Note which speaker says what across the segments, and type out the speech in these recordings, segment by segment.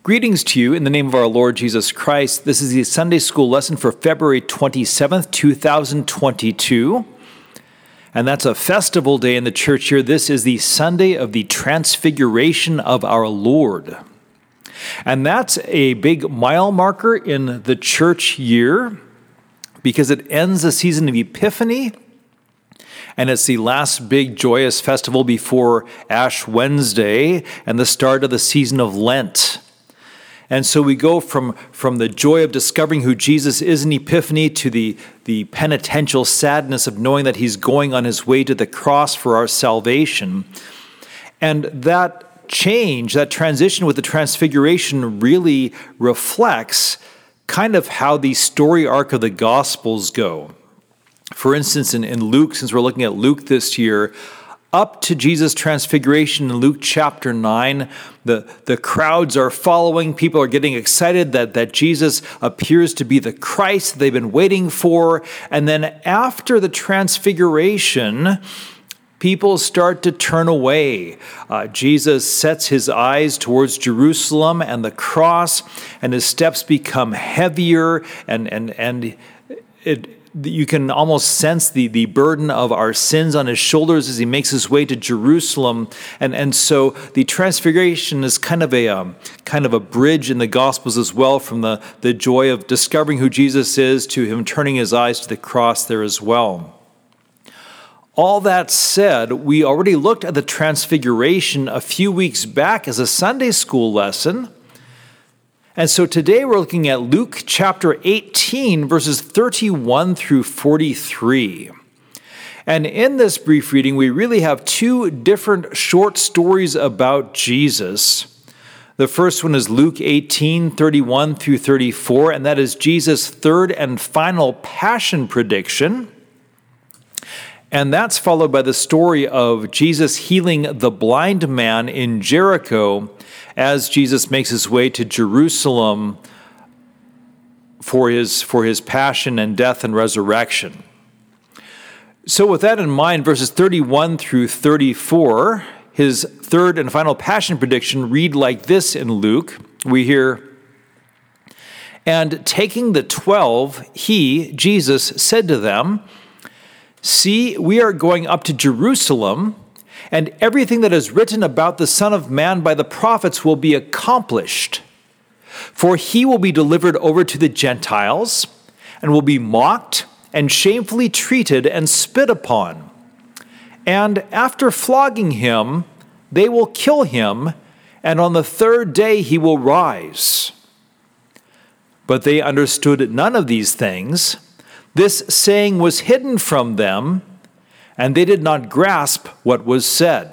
Speaker 1: Greetings to you in the name of our Lord Jesus Christ. This is the Sunday School lesson for February 27th, 2022. And that's a festival day in the church here. This is the Sunday of the Transfiguration of our Lord. And that's a big mile marker in the church year because it ends the season of Epiphany. And it's the last big joyous festival before Ash Wednesday and the start of the season of Lent. And so we go from the joy of discovering who Jesus is in Epiphany to the penitential sadness of knowing that he's going on his way to the cross for our salvation. And that change, that transition with the Transfiguration really reflects kind of how the story arc of the Gospels go. For instance, in Luke, since we're looking at Luke this year, up to Jesus' transfiguration in Luke chapter 9, the crowds are following. People are getting excited that Jesus appears to be the Christ they've been waiting for. And then after the transfiguration, people start to turn away. Jesus sets his eyes towards Jerusalem and the cross, and his steps become heavier, and you can almost sense the burden of our sins on his shoulders as he makes his way to Jerusalem. And so the Transfiguration is kind of a bridge in the Gospels as well, from the joy of discovering who Jesus is to him turning his eyes to the cross there as well. All that said, we already looked at the Transfiguration a few weeks back as a Sunday school lesson. And so today we're looking at Luke chapter 18, verses 31 through 43. And in this brief reading, we really have two different short stories about Jesus. The first one is Luke 18, 31 through 34, and that is Jesus' third and final passion prediction. And that's followed by the story of Jesus healing the blind man in Jericho as Jesus makes his way to Jerusalem for his passion and death and resurrection. So with that in mind, verses 31 through 34, his third and final passion prediction read like this in Luke. We hear, "And taking the 12, he, Jesus, said to them, 'See, we are going up to Jerusalem, and everything that is written about the Son of Man by the prophets will be accomplished. For he will be delivered over to the Gentiles, and will be mocked, and shamefully treated, and spit upon. And after flogging him, they will kill him, and on the third day he will rise.' But they understood none of these things. This saying was hidden from them, and they did not grasp what was said."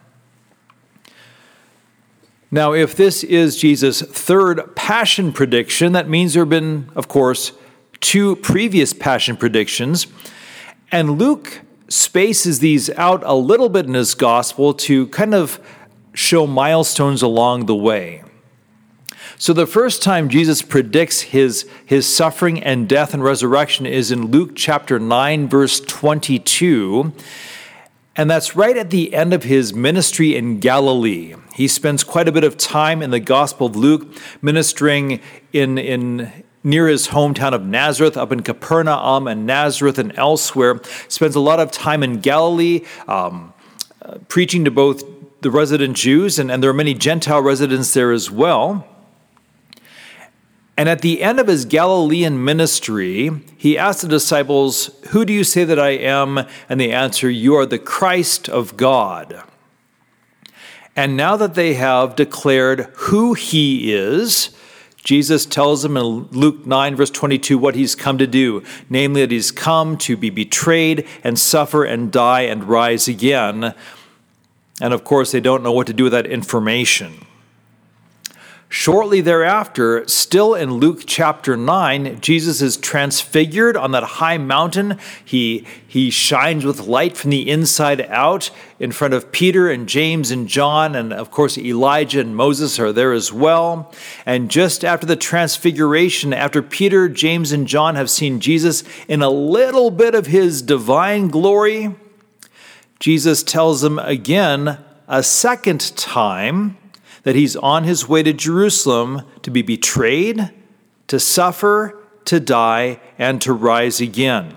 Speaker 1: Now, if this is Jesus' third passion prediction, that means there have been, of course, two previous passion predictions. And Luke spaces these out a little bit in his gospel to kind of show milestones along the way. So the first time Jesus predicts his suffering and death and resurrection is in Luke chapter 9, verse 22. And that's right at the end of his ministry in Galilee. He spends quite a bit of time in the Gospel of Luke ministering in near his hometown of Nazareth, up in Capernaum and Nazareth and elsewhere. Spends a lot of time in Galilee, preaching to both the resident Jews, and there are many Gentile residents there as well. And at the end of his Galilean ministry, he asked the disciples, "Who do you say that I am?" And they answer, "You are the Christ of God." And now that they have declared who he is, Jesus tells them in Luke 9, verse 22, what he's come to do, namely that he's come to be betrayed and suffer and die and rise again. And of course, they don't know what to do with that information. Shortly thereafter, still in Luke chapter 9, Jesus is transfigured on that high mountain. He shines with light from the inside out in front of Peter and James and John, and of course Elijah and Moses are there as well. And just after the transfiguration, after Peter, James, and John have seen Jesus in a little bit of his divine glory, Jesus tells them again a second time that he's on his way to Jerusalem to be betrayed, to suffer, to die, and to rise again.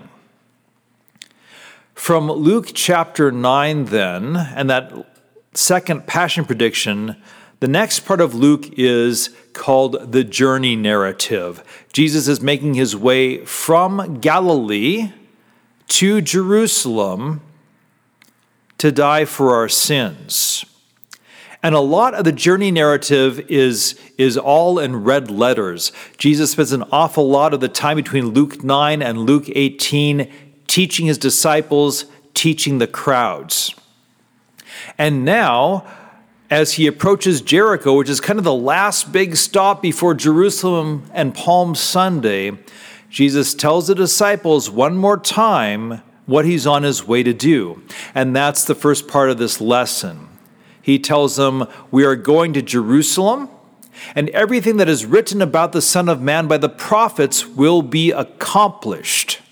Speaker 1: From Luke chapter 9 then, and that second passion prediction, the next part of Luke is called the journey narrative. Jesus is making his way from Galilee to Jerusalem to die for our sins. And a lot of the journey narrative is all in red letters. Jesus spends an awful lot of the time between Luke 9 and Luke 18 teaching his disciples, teaching the crowds. And now, as he approaches Jericho, which is kind of the last big stop before Jerusalem and Palm Sunday, Jesus tells the disciples one more time what he's on his way to do. And that's the first part of this lesson. He tells them, we are going to Jerusalem, and everything that is written about the Son of Man by the prophets will be accomplished.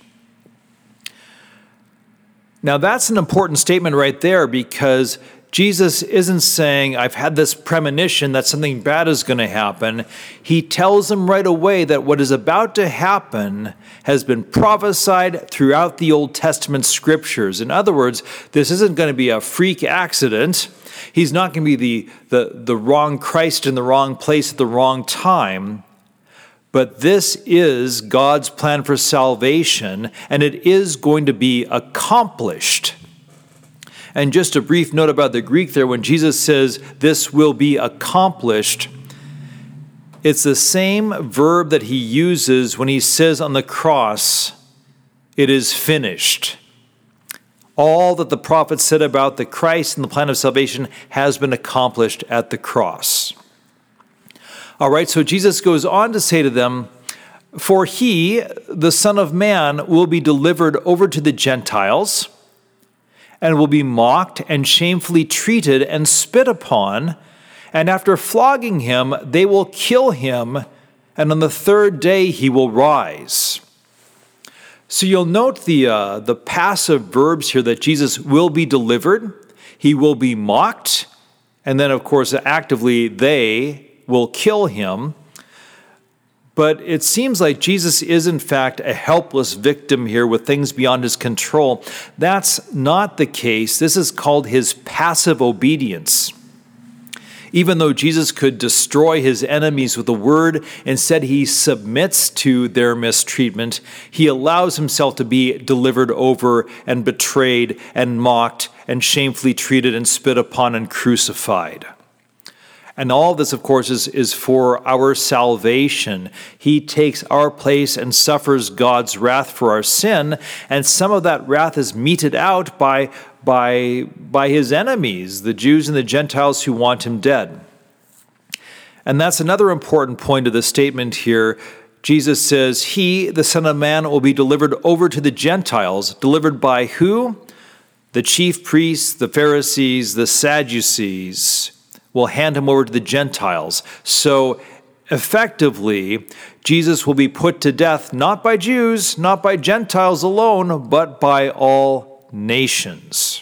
Speaker 1: Now that's an important statement right there, because Jesus isn't saying, I've had this premonition that something bad is going to happen. He tells them right away that what is about to happen has been prophesied throughout the Old Testament scriptures. In other words, this isn't going to be a freak accident. He's not going to be the wrong Christ in the wrong place at the wrong time. But this is God's plan for salvation, and it is going to be accomplished. And just a brief note about the Greek there, when Jesus says this will be accomplished, it's the same verb that he uses when he says on the cross, it is finished. All that the prophets said about the Christ and the plan of salvation has been accomplished at the cross. All right, so Jesus goes on to say to them, for he, the Son of Man, will be delivered over to the Gentiles, and will be mocked and shamefully treated and spit upon, and after flogging him, they will kill him, and on the third day he will rise. So you'll note the passive verbs here, that Jesus will be delivered, he will be mocked, and then of course actively they will kill him. But it seems like Jesus is, in fact, a helpless victim here with things beyond his control. That's not the case. This is called his passive obedience. Even though Jesus could destroy his enemies with a word, instead he submits to their mistreatment. He allows himself to be delivered over and betrayed and mocked and shamefully treated and spit upon and crucified. And all this, of course, is for our salvation. He takes our place and suffers God's wrath for our sin, and some of that wrath is meted out by his enemies, the Jews and the Gentiles who want him dead. And that's another important point of the statement here. Jesus says, he, the Son of Man, will be delivered over to the Gentiles. Delivered by who? The chief priests, the Pharisees, the Sadducees will hand him over to the Gentiles. So effectively, Jesus will be put to death not by Jews, not by Gentiles alone, but by all nations.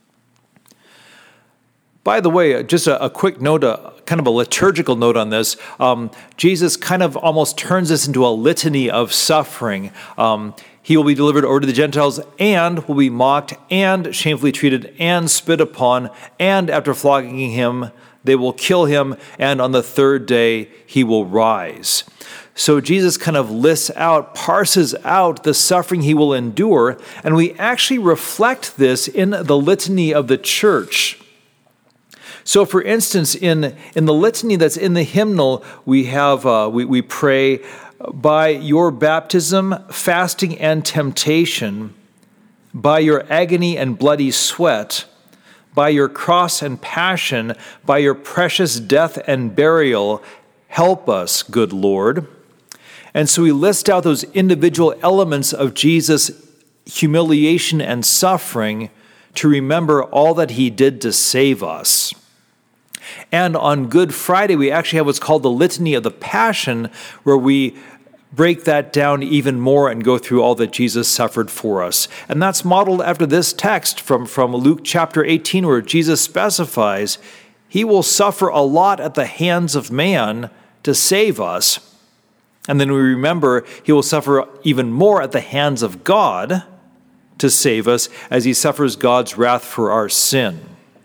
Speaker 1: By the way, just a quick note, kind of a liturgical note on this. Jesus kind of almost turns this into a litany of suffering. He will be delivered over to the Gentiles and will be mocked and shamefully treated and spit upon, and after flogging him, they will kill him, and on the third day he will rise. So Jesus kind of lists out, parses out the suffering he will endure, and we actually reflect this in the litany of the church. So for instance, in the litany that's in the hymnal, we have we pray, by your baptism, fasting, and temptation, by your agony and bloody sweat, by your cross and passion, by your precious death and burial, help us, good Lord. And so we list out those individual elements of Jesus' humiliation and suffering to remember all that he did to save us. And on Good Friday, we actually have what's called the Litany of the Passion, where we break that down even more and go through all that Jesus suffered for us. And that's modeled after this text from Luke chapter 18, where Jesus specifies, he will suffer a lot at the hands of man to save us. And then we remember he will suffer even more at the hands of God to save us as he suffers God's wrath for our sin.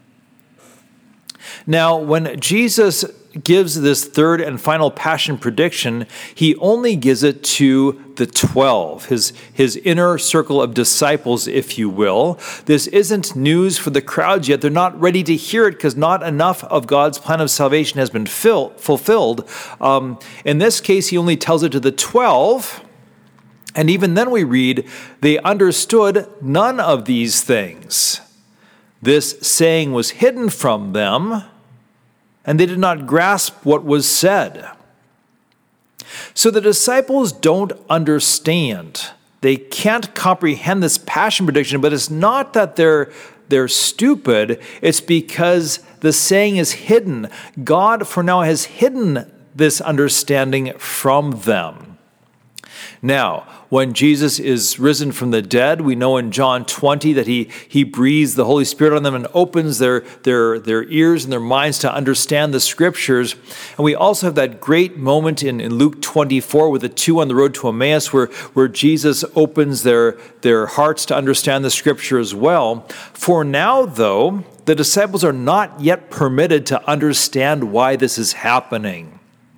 Speaker 1: Now, when Jesus gives this third and final passion prediction, he only gives it to the 12, his inner circle of disciples, if you will. This isn't news for the crowds yet. They're not ready to hear it because not enough of God's plan of salvation has been fulfilled. In this case, he only tells it to the 12. And even then we read, they understood none of these things. This saying was hidden from them, and they did not grasp what was said. So the disciples don't understand. They can't comprehend this passion prediction, but it's not that they're stupid. It's because the saying is hidden. God, for now, has hidden this understanding from them. Now, when Jesus is risen from the dead, we know in John 20 that he breathes the Holy Spirit on them and opens their ears and their minds to understand the Scriptures. And we also have that great moment in Luke 24 with the two on the road to Emmaus where Jesus opens their hearts to understand the Scripture as well. For now, though, the disciples are not yet permitted to understand why this is happening.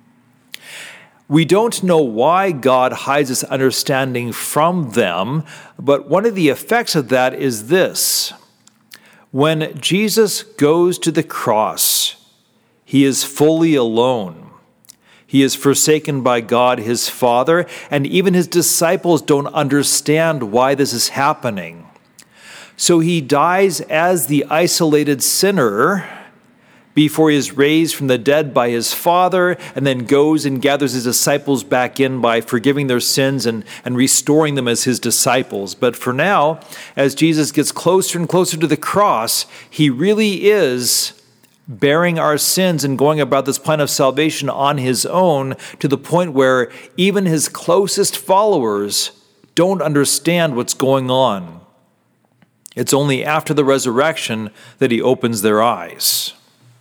Speaker 1: We don't know why God hides this understanding from them, but one of the effects of that is this. When Jesus goes to the cross, he is fully alone. He is forsaken by God, his Father, and even his disciples don't understand why this is happening. So he dies as the isolated sinner before he is raised from the dead by his Father, and then goes and gathers his disciples back in by forgiving their sins and restoring them as his disciples. But for now, as Jesus gets closer and closer to the cross, he really is bearing our sins and going about this plan of salvation on his own, to the point where even his closest followers don't understand what's going on. It's only after the resurrection that he opens their eyes.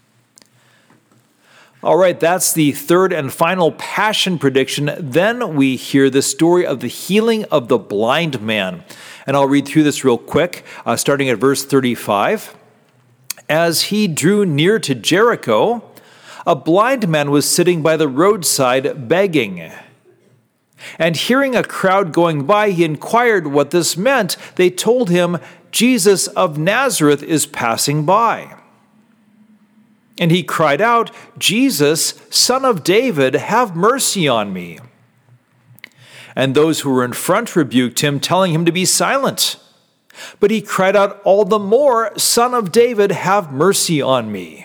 Speaker 1: All right, that's the third and final passion prediction. Then we hear the story of the healing of the blind man. And I'll read through this real quick, starting at verse 35. As he drew near to Jericho, a blind man was sitting by the roadside begging. And hearing a crowd going by, he inquired what this meant. They told him, Jesus of Nazareth is passing by. And he cried out, Jesus, Son of David, have mercy on me. And those who were in front rebuked him, telling him to be silent. But he cried out all the more, Son of David, have mercy on me.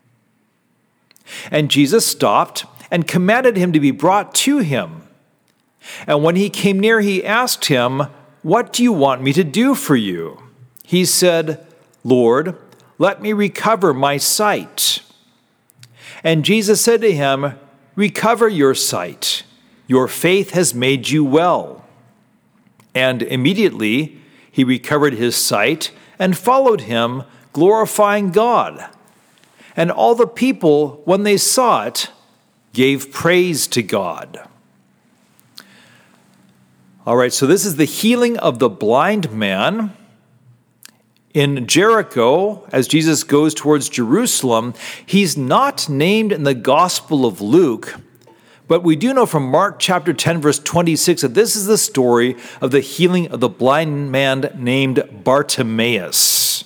Speaker 1: And Jesus stopped and commanded him to be brought to him. And when he came near, he asked him, what do you want me to do for you? He said, Lord, let me recover my sight. And Jesus said to him, recover your sight. Your faith has made you well. And immediately he recovered his sight and followed him, glorifying God. And all the people, when they saw it, gave praise to God. All right, so this is the healing of the blind man. In Jericho, as Jesus goes towards Jerusalem, he's not named in the Gospel of Luke, but we do know from Mark chapter 10, verse 26, that this is the story of the healing of the blind man named Bartimaeus.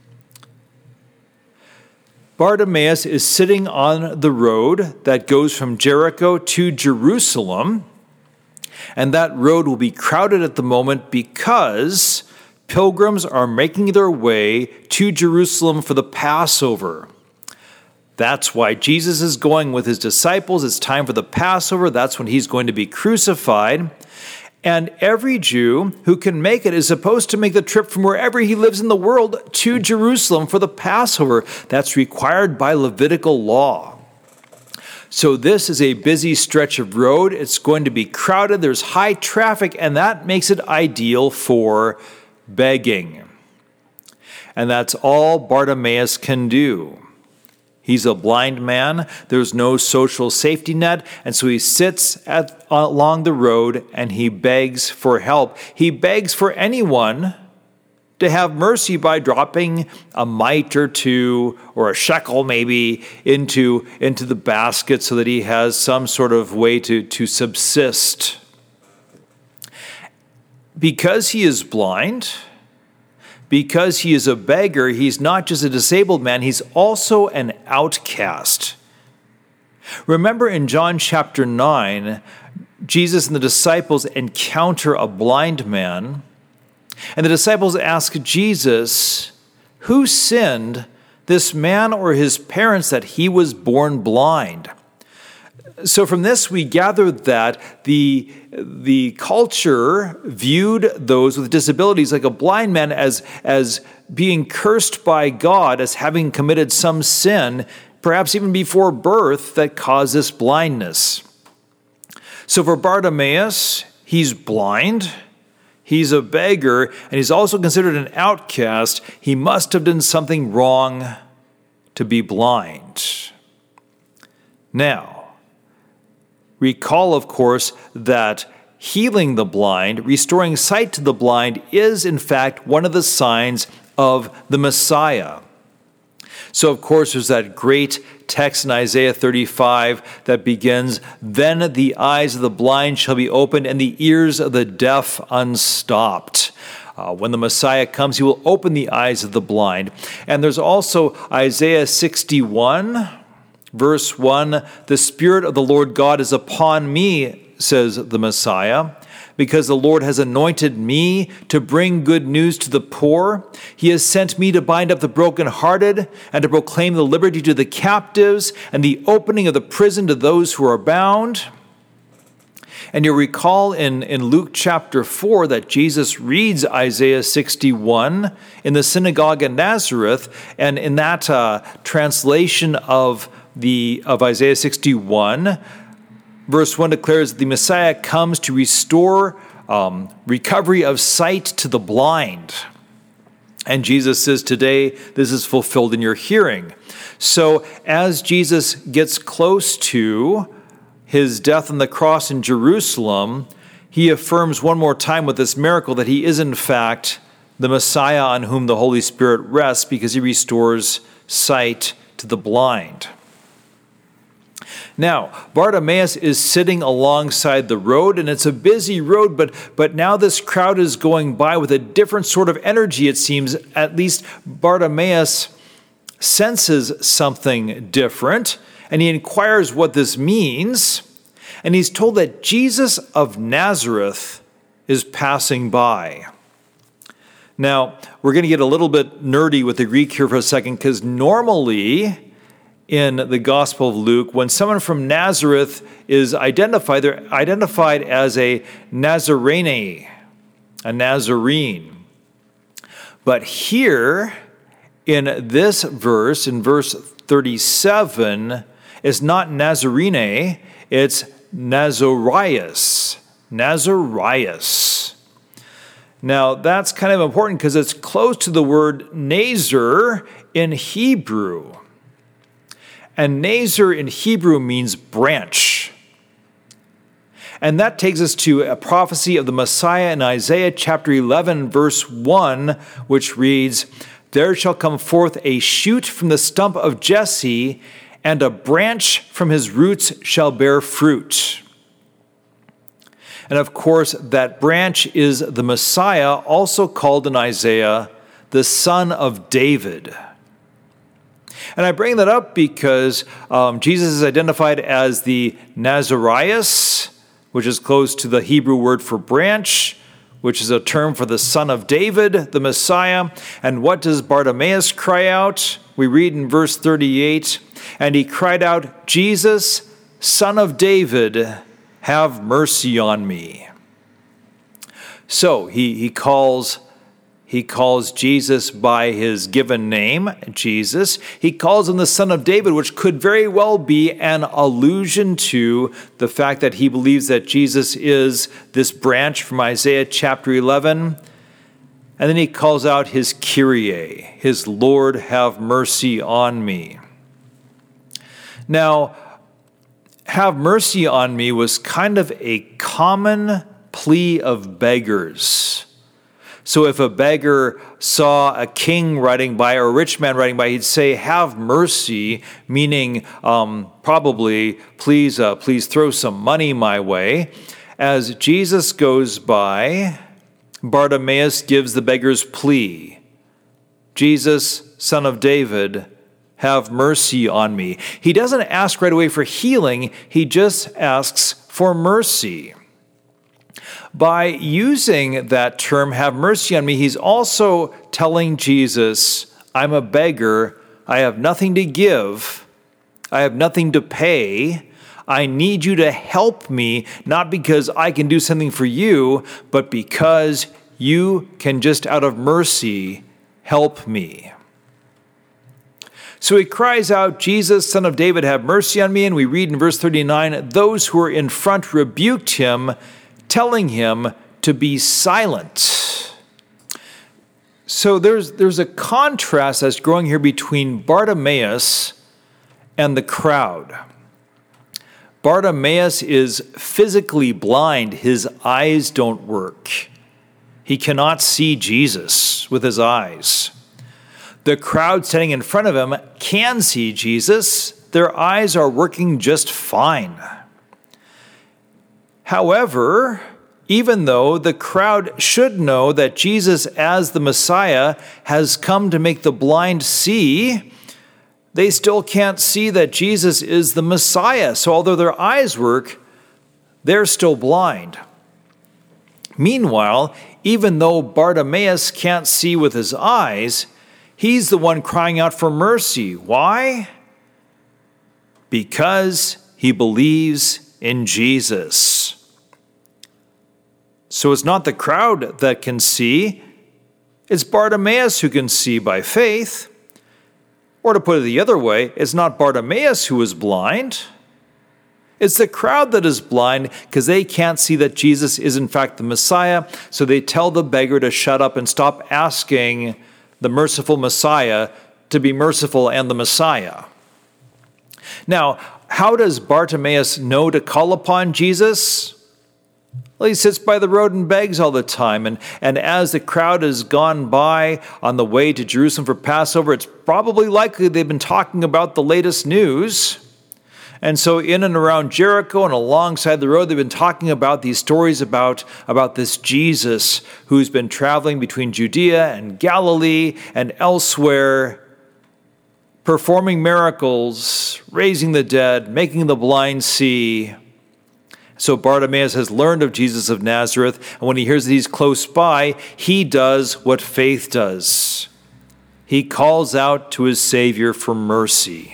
Speaker 1: Bartimaeus is sitting on the road that goes from Jericho to Jerusalem, and that road will be crowded at the moment because pilgrims are making their way to Jerusalem for the Passover. That's why Jesus is going with his disciples. It's time for the Passover. That's when he's going to be crucified. And every Jew who can make it is supposed to make the trip from wherever he lives in the world to Jerusalem for the Passover. That's required by Levitical law. So this is a busy stretch of road. It's going to be crowded. There's high traffic, and that makes it ideal for begging. And that's all Bartimaeus can do. He's a blind man. There's no social safety net. And so he sits along the road and he begs for help. He begs for anyone to have mercy by dropping a mite or two, or a shekel maybe, into the basket so that he has some sort of way to subsist. Because he is blind, because he is a beggar, he's not just a disabled man, he's also an outcast. Remember in John chapter 9, Jesus and the disciples encounter a blind man, and the disciples ask Jesus, who sinned, this man or his parents, that he was born blind? So from this we gather that the culture viewed those with disabilities like a blind man as being cursed by God, as having committed some sin, perhaps even before birth, that caused this blindness. So for Bartimaeus, he's blind, he's a beggar, and he's also considered an outcast. He must have done something wrong to be blind. Now, recall, of course, that healing the blind, restoring sight to the blind, is in fact one of the signs of the Messiah. So, of course, there's that great text in Isaiah 35 that begins, "Then the eyes of the blind shall be opened and the ears of the deaf unstopped." When the Messiah comes, he will open the eyes of the blind. And there's also Isaiah 61, verse 1, "The Spirit of the Lord God is upon me," says the Messiah, "because the Lord has anointed me to bring good news to the poor. He has sent me to bind up the brokenhearted and to proclaim the liberty to the captives and the opening of the prison to those who are bound." And you'll recall in Luke chapter 4 that Jesus reads Isaiah 61 in the synagogue in Nazareth, and in that translation of Isaiah 61, verse 1 declares that the Messiah comes to restore recovery of sight to the blind. And Jesus says, "Today this is fulfilled in your hearing." So as Jesus gets close to his death on the cross in Jerusalem, he affirms one more time with this miracle that he is in fact the Messiah on whom the Holy Spirit rests, because he restores sight to the blind. Now, Bartimaeus is sitting alongside the road, and it's a busy road, but now this crowd is going by with a different sort of energy, it seems. At least Bartimaeus senses something different, and he inquires what this means, and he's told that Jesus of Nazareth is passing by. Now, we're going to get a little bit nerdy with the Greek here for a second, because normally in the Gospel of Luke, when someone from Nazareth is identified, they're identified as a Nazarene, a Nazarene. But here, in this verse, in verse 37, it's not Nazarene, it's Nazarias. Nazarias. Now, that's kind of important because it's close to the word Nazar in Hebrew. And Nazar in Hebrew means branch. And that takes us to a prophecy of the Messiah in Isaiah chapter 11, verse 1, which reads, "There shall come forth a shoot from the stump of Jesse, and a branch from his roots shall bear fruit." And of course, that branch is the Messiah, also called in Isaiah the Son of David. And I bring that up because Jesus is identified as the Nazarias, which is close to the Hebrew word for branch, which is a term for the Son of David, the Messiah. And what does Bartimaeus cry out? We read in verse 38, "And he cried out, 'Jesus, Son of David, have mercy on me.'" So he calls Jesus by his given name, Jesus. He calls him the Son of David, which could very well be an allusion to the fact that he believes that Jesus is this branch from Isaiah chapter 11. And then he calls out his Kyrie, his Lord, have mercy on me. Now, have mercy on me was kind of a common plea of beggars. So if a beggar saw a king riding by or a rich man riding by, he'd say, have mercy, meaning probably, please throw some money my way. As Jesus goes by, Bartimaeus gives the beggar's plea. Jesus, Son of David, have mercy on me. He doesn't ask right away for healing, he just asks for mercy. By using that term, have mercy on me, he's also telling Jesus, I'm a beggar, I have nothing to give, I have nothing to pay, I need you to help me, not because I can do something for you, but because you can just out of mercy help me. So he cries out, Jesus, Son of David, have mercy on me. And we read in verse 39, those who were in front rebuked him, telling him to be silent. So there's a contrast that's growing here between Bartimaeus and the crowd. Bartimaeus is physically blind. His eyes don't work. He cannot see Jesus with his eyes. The crowd standing in front of him can see Jesus. Their eyes are working just fine. However, even though the crowd should know that Jesus as the Messiah has come to make the blind see, they still can't see that Jesus is the Messiah. So although their eyes work, they're still blind. Meanwhile, even though Bartimaeus can't see with his eyes, he's the one crying out for mercy. Why? Because he believes in Jesus. So it's not the crowd that can see, it's Bartimaeus who can see by faith. Or to put it the other way, it's not Bartimaeus who is blind. It's the crowd that is blind because they can't see that Jesus is in fact the Messiah, so they tell the beggar to shut up and stop asking the merciful Messiah to be merciful and the Messiah. Now, how does Bartimaeus know to call upon Jesus? Well, he sits by the road and begs all the time. And as the crowd has gone by on the way to Jerusalem for Passover, it's probably likely they've been talking about the latest news. And so in and around Jericho and alongside the road, they've been talking about these stories about this Jesus who's been traveling between Judea and Galilee and elsewhere, performing miracles, raising the dead, making the blind see. So Bartimaeus has learned of Jesus of Nazareth, and when he hears that he's close by, he does what faith does. He calls out to his Savior for mercy.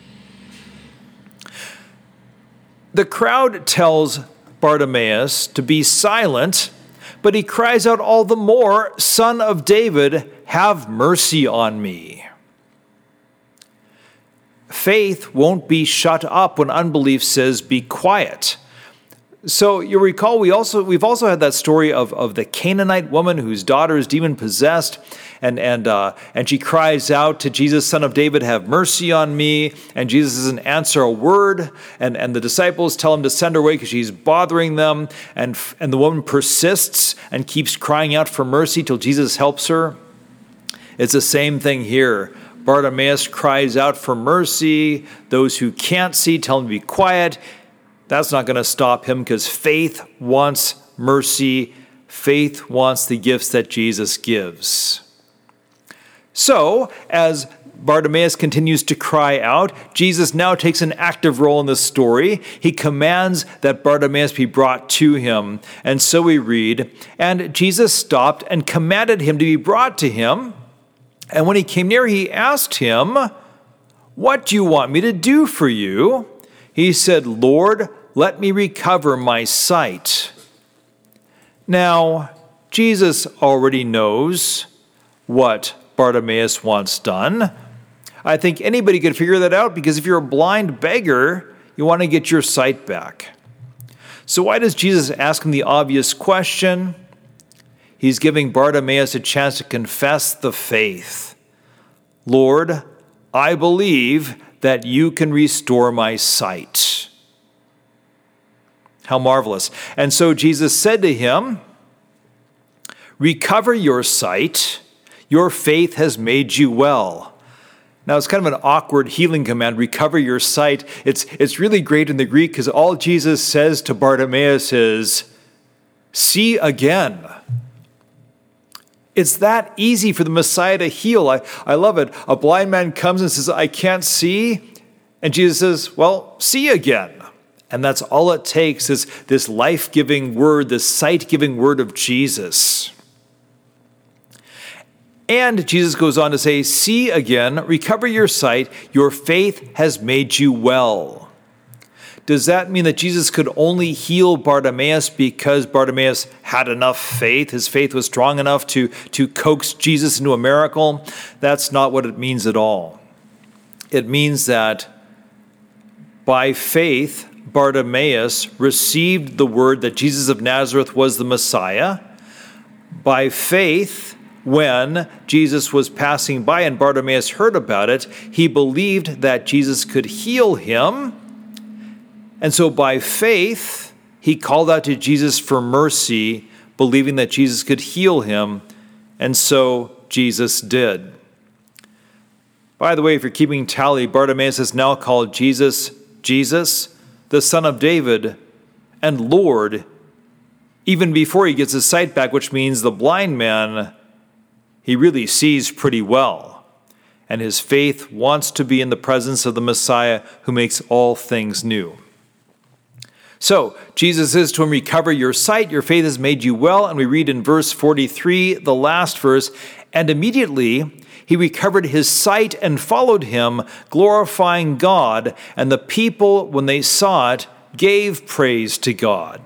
Speaker 1: The crowd tells Bartimaeus to be silent, but he cries out all the more, Son of David, have mercy on me. Faith won't be shut up when unbelief says, be quiet. So you recall we've also had that story of the Canaanite woman whose daughter is demon-possessed, and she cries out to Jesus, Son of David, have mercy on me, and Jesus doesn't answer a word, and the disciples tell him to send her away because she's bothering them, and the woman persists and keeps crying out for mercy till Jesus helps her. It's the same thing here. Bartimaeus cries out for mercy. Those who can't see tell him to be quiet. That's not going to stop him because faith wants mercy. Faith wants the gifts that Jesus gives. So, as Bartimaeus continues to cry out, Jesus now takes an active role in this story. He commands that Bartimaeus be brought to him. And so we read, and Jesus stopped and commanded him to be brought to him. And when he came near, he asked him, what do you want me to do for you? He said, Lord, let me recover my sight. Now, Jesus already knows what Bartimaeus wants done. I think anybody could figure that out because if you're a blind beggar, you want to get your sight back. So why does Jesus ask him the obvious question? He's giving Bartimaeus a chance to confess the faith. Lord, I believe that you can restore my sight." How marvelous. And so Jesus said to him, "Recover your sight. Your faith has made you well." Now, it's kind of an awkward healing command, recover your sight. It's really great in the Greek because all Jesus says to Bartimaeus is, "See again." It's that easy for the Messiah to heal. I love it. A blind man comes and says, "I can't see." And Jesus says, "Well, see again." And that's all it takes, is this life-giving word, this sight-giving word of Jesus. And Jesus goes on to say, "See again, recover your sight, your faith has made you well." Does that mean that Jesus could only heal Bartimaeus because Bartimaeus had enough faith? His faith was strong enough to coax Jesus into a miracle? That's not what it means at all. It means that by faith, Bartimaeus received the word that Jesus of Nazareth was the Messiah. By faith, when Jesus was passing by and Bartimaeus heard about it, he believed that Jesus could heal him. And so by faith, he called out to Jesus for mercy, believing that Jesus could heal him. And so Jesus did. By the way, if you're keeping tally, Bartimaeus is now called Jesus, the Son of David, and Lord, even before he gets his sight back, which means the blind man, he really sees pretty well, and his faith wants to be in the presence of the Messiah who makes all things new. So, Jesus says to him, "Recover your sight, your faith has made you well." And we read in verse 43, the last verse, "And immediately he recovered his sight and followed him, glorifying God. And the people, when they saw it, gave praise to God."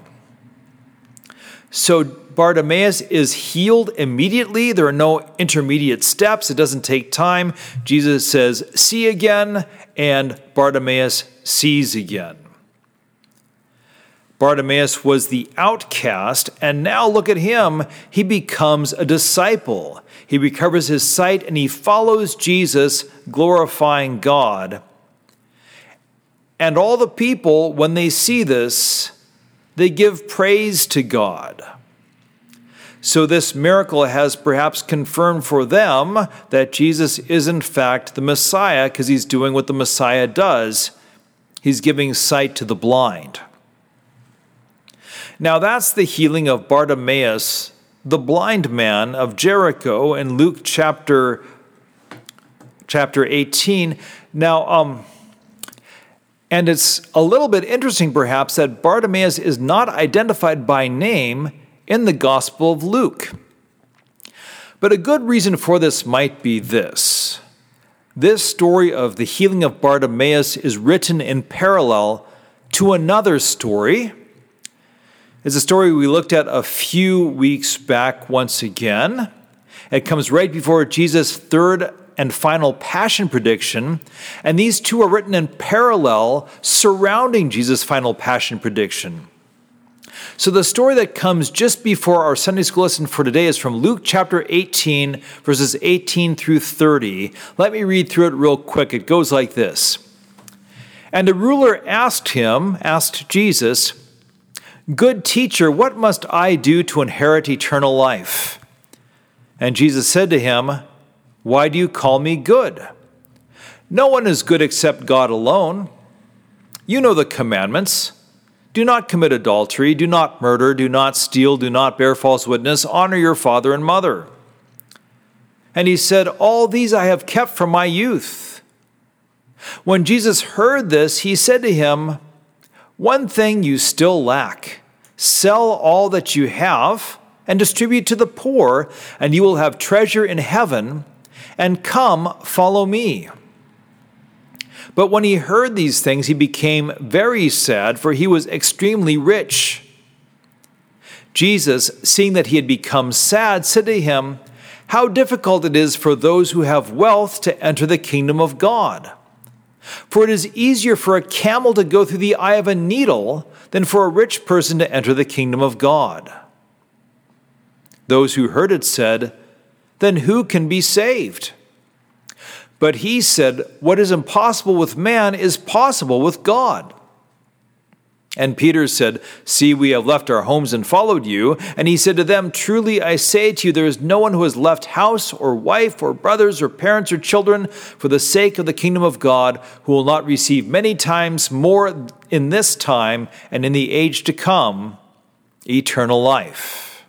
Speaker 1: So Bartimaeus is healed immediately. There are no intermediate steps. It doesn't take time. Jesus says, "See again," and Bartimaeus sees again. Bartimaeus was the outcast, and now look at him. He becomes a disciple. He recovers his sight, and he follows Jesus, glorifying God. And all the people, when they see this, they give praise to God. So this miracle has perhaps confirmed for them that Jesus is in fact the Messiah, because he's doing what the Messiah does. He's giving sight to the blind. Now that's the healing of Bartimaeus, the blind man of Jericho, in Luke chapter 18. Now, and it's a little bit interesting perhaps that Bartimaeus is not identified by name in the Gospel of Luke. But a good reason for this might be this. This story of the healing of Bartimaeus is written in parallel to another story. It's a story we looked at a few weeks back once again. It comes right before Jesus' third and final passion prediction, and these two are written in parallel surrounding Jesus' final passion prediction. So the story that comes just before our Sunday school lesson for today is from Luke chapter 18, verses 18 through 30. Let me read through it real quick. It goes like this. "And a ruler asked Jesus, 'Good teacher, what must I do to inherit eternal life?' And Jesus said to him, 'Why do you call me good? No one is good except God alone. You know the commandments. Do not commit adultery, do not murder, do not steal, do not bear false witness, honor your father and mother.' And he said, 'All these I have kept from my youth.' When Jesus heard this, he said to him, 'One thing you still lack. Sell all that you have and distribute to the poor, and you will have treasure in heaven, and come, follow me.' But when he heard these things, he became very sad, for he was extremely rich. Jesus, seeing that he had become sad, said to him, 'How difficult it is for those who have wealth to enter the kingdom of God. For it is easier for a camel to go through the eye of a needle than for a rich person to enter the kingdom of God.' Those who heard it said, 'Then who can be saved?' But he said, what is impossible with man is possible with God. And Peter said, see, we have left our homes and followed you. And he said to them, truly I say to you, there is no one who has left house or wife or brothers or parents or children for the sake of the kingdom of God who will not receive many times more in this time and in the age to come eternal life.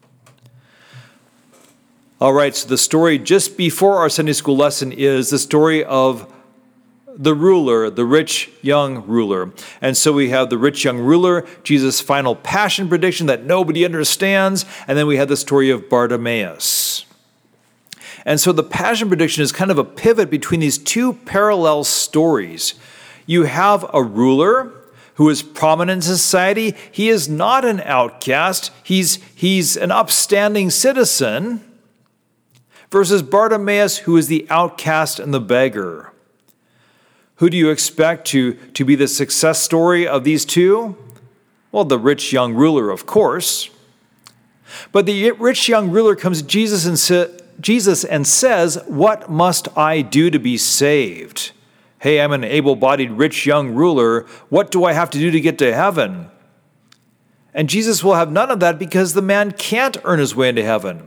Speaker 1: All right, so the story just before our Sunday school lesson is the story of the ruler, the rich young ruler. And so we have the rich young ruler, Jesus' final passion prediction that nobody understands, and then we have the story of Bartimaeus. And so the passion prediction is kind of a pivot between these two parallel stories. You have a ruler who is prominent in society. He is not an outcast. He's an upstanding citizen, versus Bartimaeus, who is the outcast and the beggar. Who do you expect to be the success story of these two? Well, the rich young ruler, of course. But the rich young ruler comes to Jesus and says, what must I do to be saved? Hey, I'm an able-bodied rich young ruler. What do I have to do to get to heaven? And Jesus will have none of that because the man can't earn his way into heaven.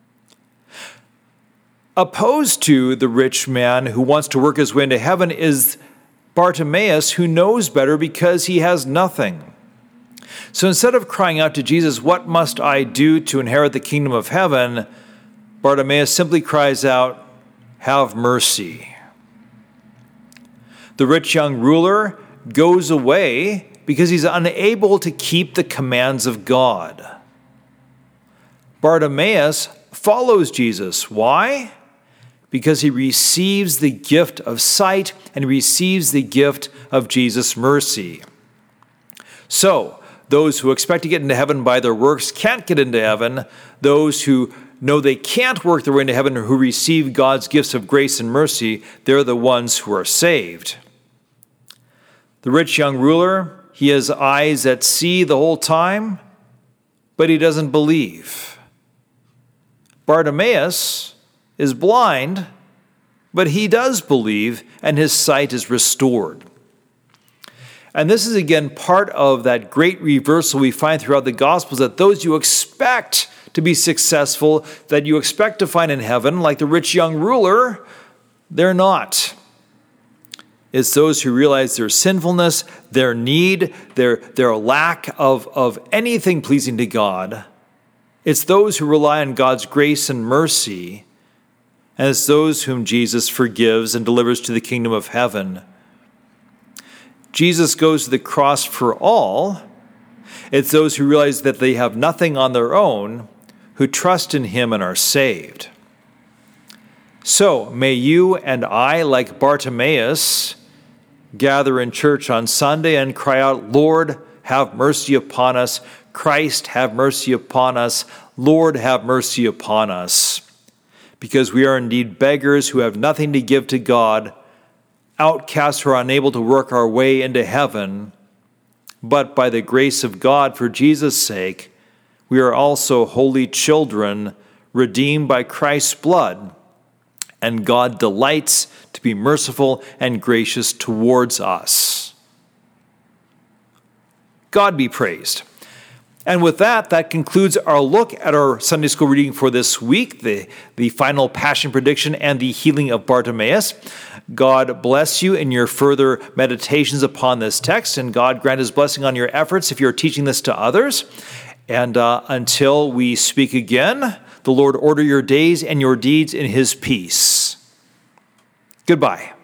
Speaker 1: Opposed to the rich man who wants to work his way into heaven is Bartimaeus, who knows better because he has nothing. So instead of crying out to Jesus, what must I do to inherit the kingdom of heaven? Bartimaeus simply cries out, have mercy. The rich young ruler goes away because he's unable to keep the commands of God. Bartimaeus follows Jesus. Why? Because he receives the gift of sight and receives the gift of Jesus' mercy. So, those who expect to get into heaven by their works can't get into heaven. Those who know they can't work their way into heaven, who receive God's gifts of grace and mercy, they're the ones who are saved. The rich young ruler, he has eyes that see the whole time, but he doesn't believe. Bartimaeus is blind, but he does believe, and his sight is restored. And this is again part of that great reversal we find throughout the Gospels, that those you expect to be successful, that you expect to find in heaven, like the rich young ruler, they're not. It's those who realize their sinfulness, their need, their lack of anything pleasing to God. It's those who rely on God's grace and mercy, and it's those whom Jesus forgives and delivers to the kingdom of heaven. Jesus goes to the cross for all. It's those who realize that they have nothing on their own, who trust in him and are saved. So, may you and I, like Bartimaeus, gather in church on Sunday and cry out, Lord, have mercy upon us. Christ, have mercy upon us. Lord, have mercy upon us. Because we are indeed beggars who have nothing to give to God, outcasts who are unable to work our way into heaven, but by the grace of God, for Jesus' sake, we are also holy children, redeemed by Christ's blood, and God delights to be merciful and gracious towards us. God be praised. And with that concludes our look at our Sunday school reading for this week, the final passion prediction and the healing of Bartimaeus. God bless you in your further meditations upon this text, and God grant his blessing on your efforts if you're teaching this to others. And until we speak again, the Lord order your days and your deeds in his peace. Goodbye.